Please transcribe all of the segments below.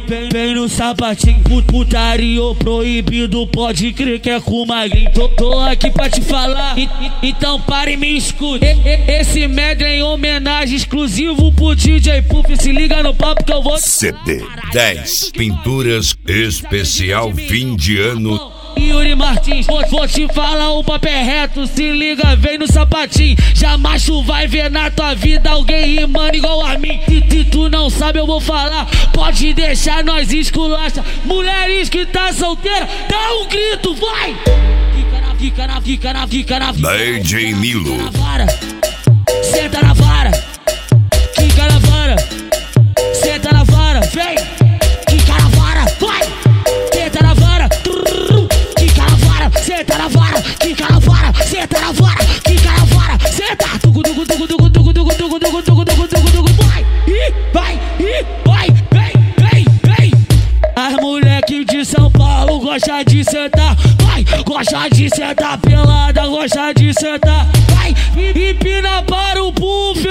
vem no sapatinho. Putaria proibido, pode crer que é com magrinho. Tô aqui pra te falar, então pare e me escute. Esse medley é em homenagem exclusivo pro DJ Puff. Se liga no papo que eu vou. CD 10 Pinturas Especial Fim de Ano. Yuri Martins, vou te falar o papo é reto. Se liga, vem no sapatinho. Jamais tu vai ver na tua vida alguém rimando igual a mim. Se tu não sabe eu vou falar, pode deixar nós esculacha. Mulheres que tá solteira, dá um grito, vai! Fica na DJ Nilo. Senta na vara, fica na vara. Senta na vara, vem! Fica na vara, vai! Senta na vara, fica na vara. Senta na vara, fica na vara. Senta na vara, fica na vara. Senta! Vai! As moleque de São Paulo gosta de sentar. Vai! Gosta de sentar pelada, gosta de sentar. Vai! Empina para o Puff.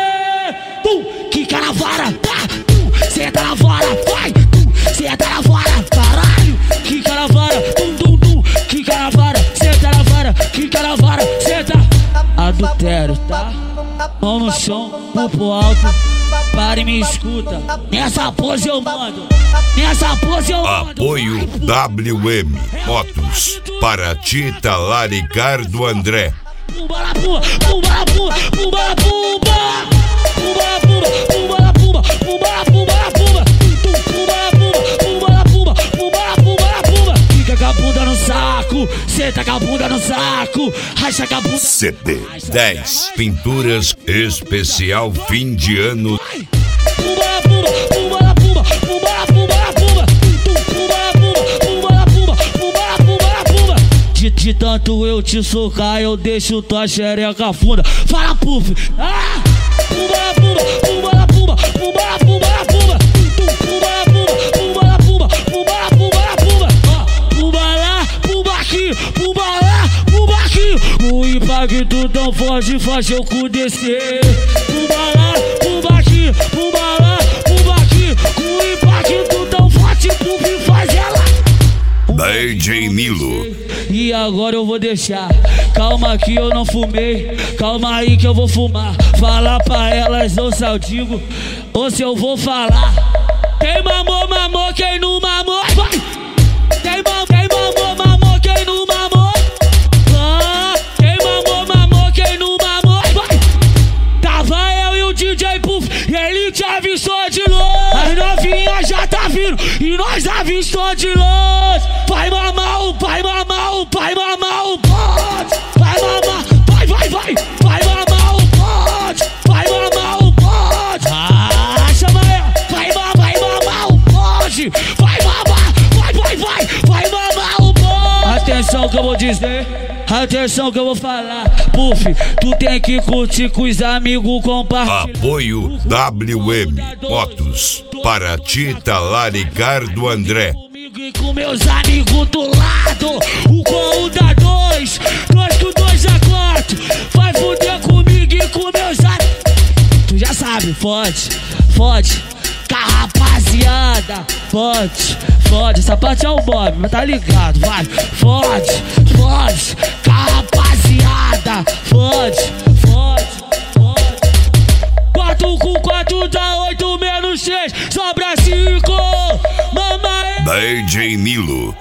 Fica na vara, tá? Senta na vara, vai! Senta na vara, caralho! Fica na vara, fica na vara, senta na vara, fica na vara, senta! Adultério, tá? Mão no chão, pulo alto, para e me escuta. Nessa pose eu mando, nessa pose eu mando. Apoio WM Motos para Tita Laricardo André. Pumba la pumba, pumba la pumba, pumba la pumba. Pumba la pumba, pumba la pumba, pumba la pumba, la pumba. Pumba la pumba, pumba la pumba, pumba la pumba, la pumba. Fica com a bunda no saco, senta com a bunda no saco, racha com a bunda. CD 10 Pinturas Especial Fim de Ano. Pumba la pumba, pumba la pumba, pumba la pumba, la pumba. Pumba la pumba, pumba la pumba, pumba la pumba, la pumba. De tanto eu te socar, eu deixo tua xereca funda. Fala, Puff! Ah! Pumba la pumba, pumba la pumba, pumba la pumba, la pumba. Pumba la pumba, pumba la pumba, pumba la pumba, la pumba. Pumba lá, pumba aqui, pumba lá, pumba aqui. O impacto tão forte faz eu cu descer. Pumba lá, pumba aqui, pumba lá, pumba aqui. O impacto tão forte, Puff faz ela. DJ Nilo. E agora eu vou deixar. Calma que eu não fumei. Calma aí que eu vou fumar. Falar pra elas ou se eu digo ou se eu vou falar. Quem mamou, mamou. Quem não mamou, vai. Quem mamou, mamou. Quem não mamou, ah. Quem mamou, mamou. Quem não mamou, vai. Tava eu e o DJ Puff e ele te avistou de longe. As novinhas já tá vindo e nós avistou de longe. Vai mamar o pai, mamar o pai, mamar o bote. Vai mamar, vai mamar o bote. Vai mamar o bote. Ah, chama ela. Vai mamar o bote. Vai mamar, vai mamar o bote. Atenção que eu vou dizer, atenção que eu vou falar. Puff, tu tem que curtir com os amigos, compartilhar. Apoio WM Motos para Tita Laricardo André. E com meus amigos do lado, o com o da 2, nós com 2 a 4. Vai fuder comigo e com meus amigos. Tu já sabe, fode com a rapaziada. Fode, essa parte é o Bob, mas tá ligado, vai. Fode com a rapaziada. Fode. 4 com 4 dá 8 menos 6, sobra 5. Mama eu, DJ Nilo.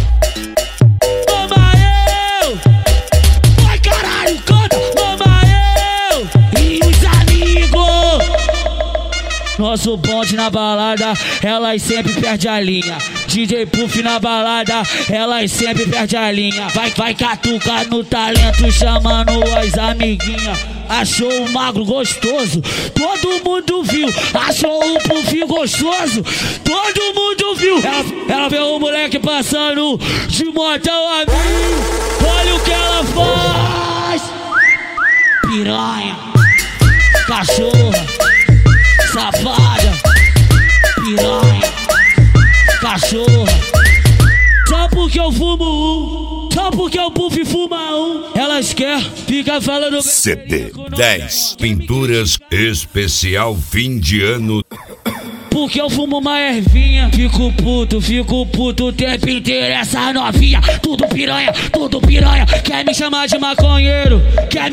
mama eu. Vai caralho, canta, mama eu. E os amigos. Nosso bonde na balada, elas sempre perdem a linha. DJ Puff na balada, elas sempre perdem a linha. Vai catucar no talento, chamando as amiguinhas. Achou o magro gostoso, todo mundo viu. Achou o Puff gostoso, todo mundo viu. Ela vê o moleque passando de motel a mim. Olha o que ela faz. Piranha, cachorra, safada, piranha, cachorra. Só porque eu fumo só porque o Puff fuma elas querem ficar falando. CD 10 Pinturas Especial Fim de Ano. porque eu fumo uma ervinha. Fico puto o tempo inteiro. Essa novinha, tudo piranha. Quer me chamar de maconheiro,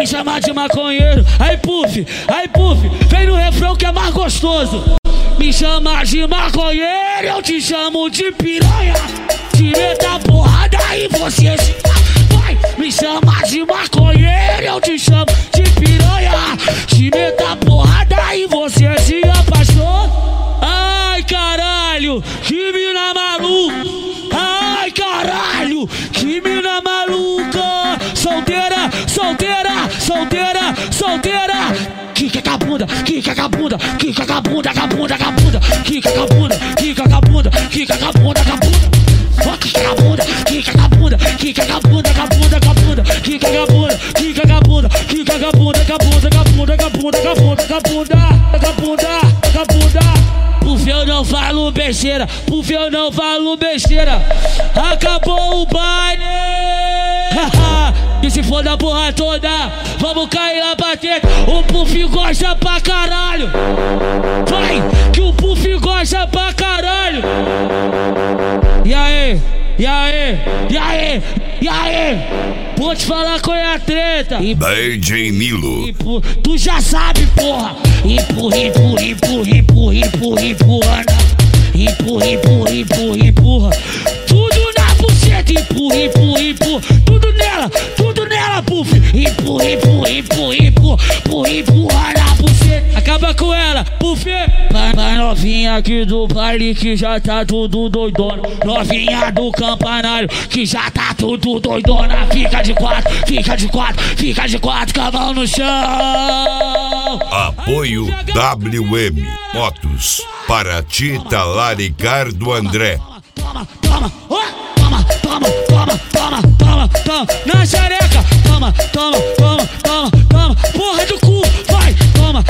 Aí Puff, vem no refrão que é mais gostoso. Me chama de maconheiro, eu te chamo de piranha. Te meta a porrada e você se vai. Me chama de maconheiro, eu te chamo de piranha. Te meta a porrada e você se apaixona. Ai caralho, que mina maluca. Ai caralho, que mina maluca. Solteira. Quica com a bunda. Puff, eu não falo besteira. Acabou o baile. E se for da porra toda, vamos cair lá pra ter. O Puff gosta pra caralho. Vai, que o Puff gosta pra caralho. E aí? Vou te falar qual é a treta. DJ Milo. Tu já sabe, porra. Empurra. Tudo na buceta. Empurra. Tudo nela, Puff. Empurra na buceta. Acaba com ela, Puff. Vai novinha aqui do baile que já tá tudo doidona. Novinha do campanário que já tá tudo doidona. Fica de quatro, com a mão no chão. Apoio WM Motos para Talaricar do André. Toma, na xereca. Toma, porra do cu, vai. Toma.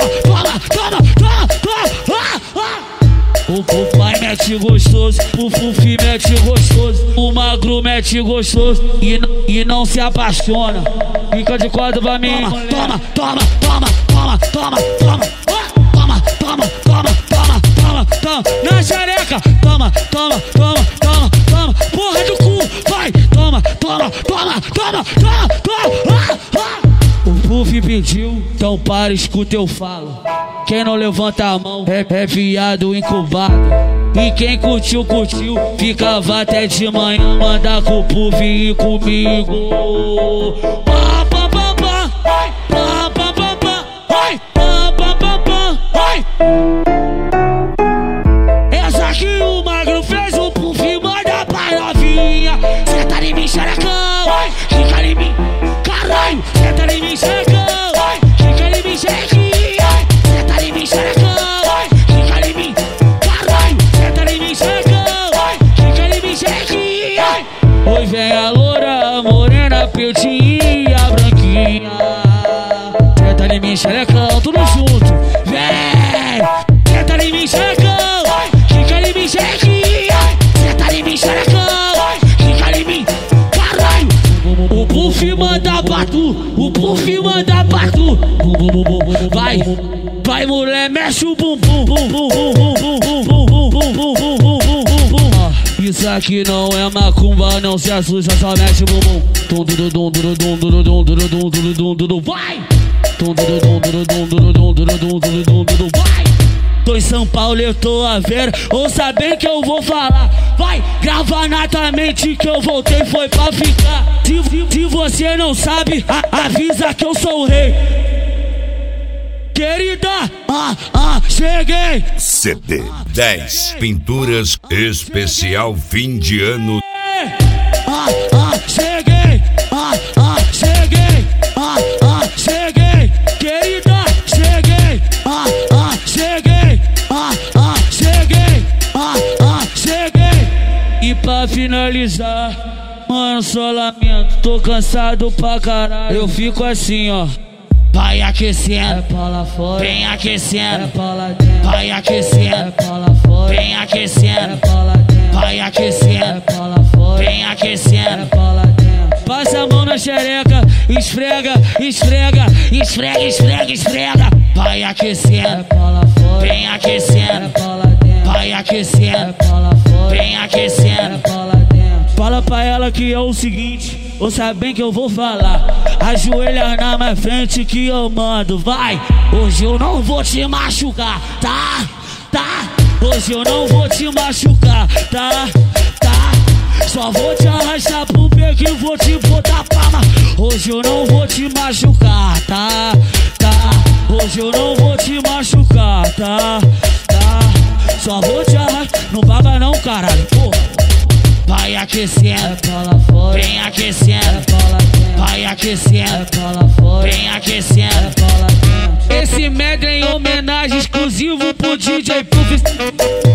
O pai mete gostoso, o Puff mete gostoso, o magro mete gostoso e não se apaixona. Fica de quatro pra mim. Toma. Na xereca. Toma, porra do cu, vai. Toma. O Puff pediu, então para, escuta eu falo. Quem não levanta a mão é viado incubado. E quem curtiu, ficava até de manhã. Manda com o Puff e comigo. Essa aqui o magro fez, o Puff manda pra novinha. Senta em mim, xerecão, fica em mim, caralho. Senta em mim, xerecão, fica em mim, xerequinha. Senta em mim, xerecão, fica em mim, caralho. Senta em mim, xerecão, fica em mim, xerequinha. Oi, vem a loura, a morena, pretinha, a branquinha. Senta em mim, xerecão, tudo junto. Vem, senta em mim, xerecão, fica em mim, xerequinha. Senta em mim, xerecão, fica em mim, caralho. O Puff manda pra tu, Vai mulher, mexe o bumbum. Isso aqui não é macumba, não se assusta, só mexe o bumbum. Vai! Vai! Tô em São Paulo, eu tô a ver, ouça bem que eu vou falar. Vai, grava na tua mente que eu voltei, foi pra ficar. Se você não sabe, avisa que eu sou o rei. Querida, cheguei. CD10 Pinturas Especial Fim de Ano. Cheguei. Querida, cheguei. E pra finalizar, mano, só lamento, tô cansado pra caralho. Eu fico assim, ó. Vai aquecendo, vem aquecendo, vai aquecendo, vem aquecendo, vai aquecendo, vem aquecendo. Passa a mão na xereca, esfrega. Vai aquecendo, vem aquecendo. vai aquecendo, vem aquecendo. Fala pra ela que é o seguinte, ouça bem que eu vou falar. Ajoelha na minha frente que eu mando, vai. Hoje eu não vou te machucar, tá? Hoje eu não vou te machucar, tá? Só vou te arrastar pro beco e vou te botar palma. Hoje eu não vou te machucar, tá? Hoje eu não vou te machucar, tá? Só vou te arrastar, não paga não, caralho, porra. Vai aquecendo, vem aquecendo, vai aquecendo, vem aquecendo. Esse medley em homenagem exclusivo pro DJ Puff.